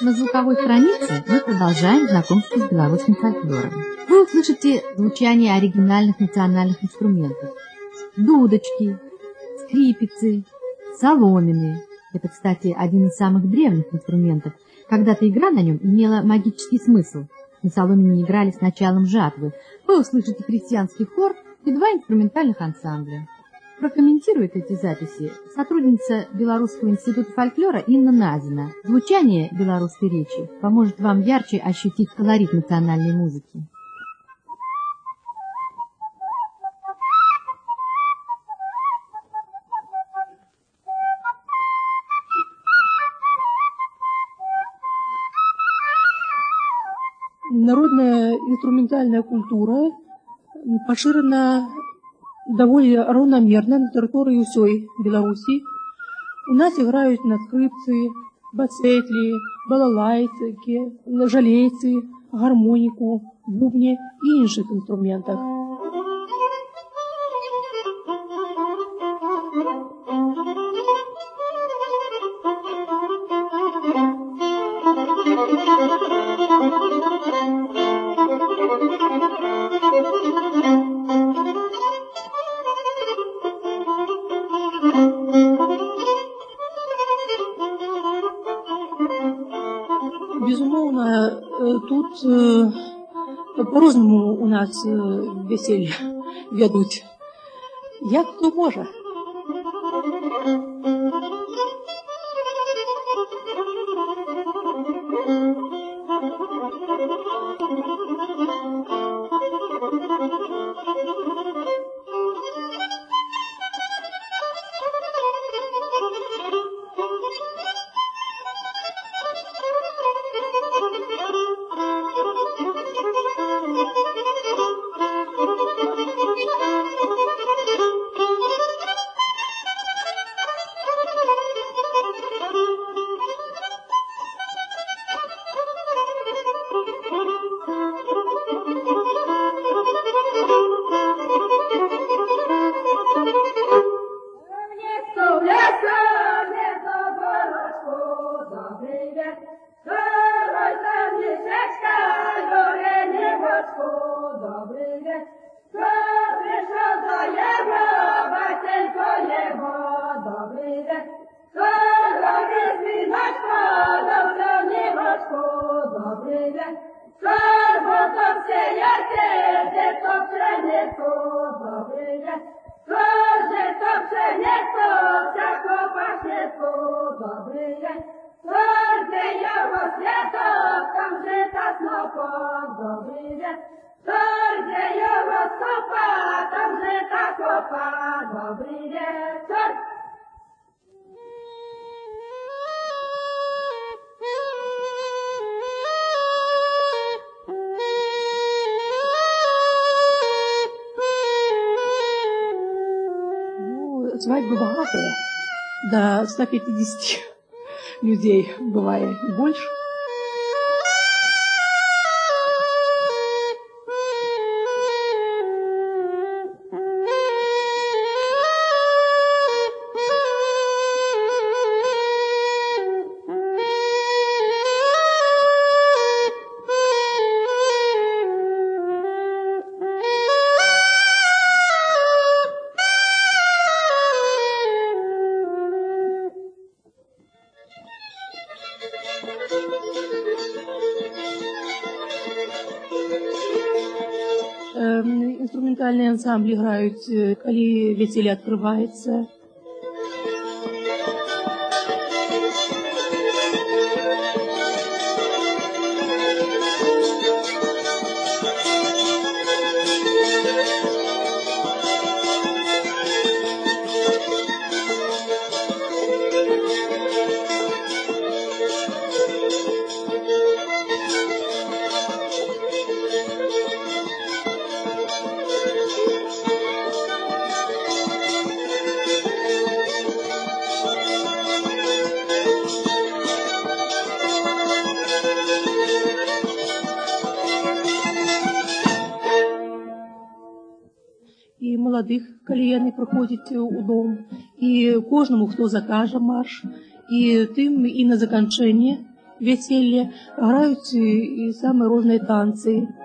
На звуковой странице мы продолжаем знакомство с белорусским фольклором. Вы услышите звучание оригинальных национальных инструментов. Дудочки, скрипицы, соломины. Это, кстати, один из самых древних инструментов. Когда-то игра на нем имела магический смысл. На соломине играли с началом жатвы. Вы услышите крестьянский хор и два инструментальных ансамбля. Прокомментирует эти записи сотрудница Белорусского института фольклора Инна Назина. Звучание белорусской речи поможет вам ярче ощутить колорит национальной музыки. Народная инструментальная культура поширена довольно равномерно на территории всей Беларуси. У нас играют на скрипці, бацетлі, балалайки, жалейці, гармоніку, бубні і інших інструментах. Безумовно, тут по-разному у нас веселье ведут. Як хто може. Свадьбы богатые, до 150 людей бывает больше. Инструментальные ансамбли играют, коли веселье открывается. І молодих, коли яны приходять у дом, і кожному, хто закаже марш, і тим і на закінчення веселье, грають і самі різні танці.